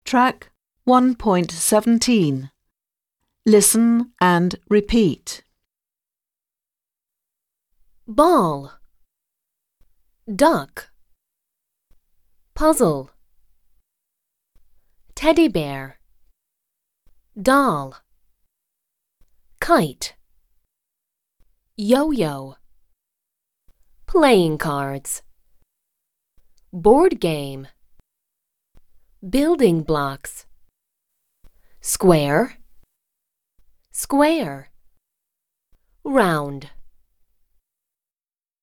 Track 1.17. Listen and repeat. Ball, duck, puzzle, teddy bear, doll, kite, yo-yo, playing cards, board game, building blocks, square, square, round.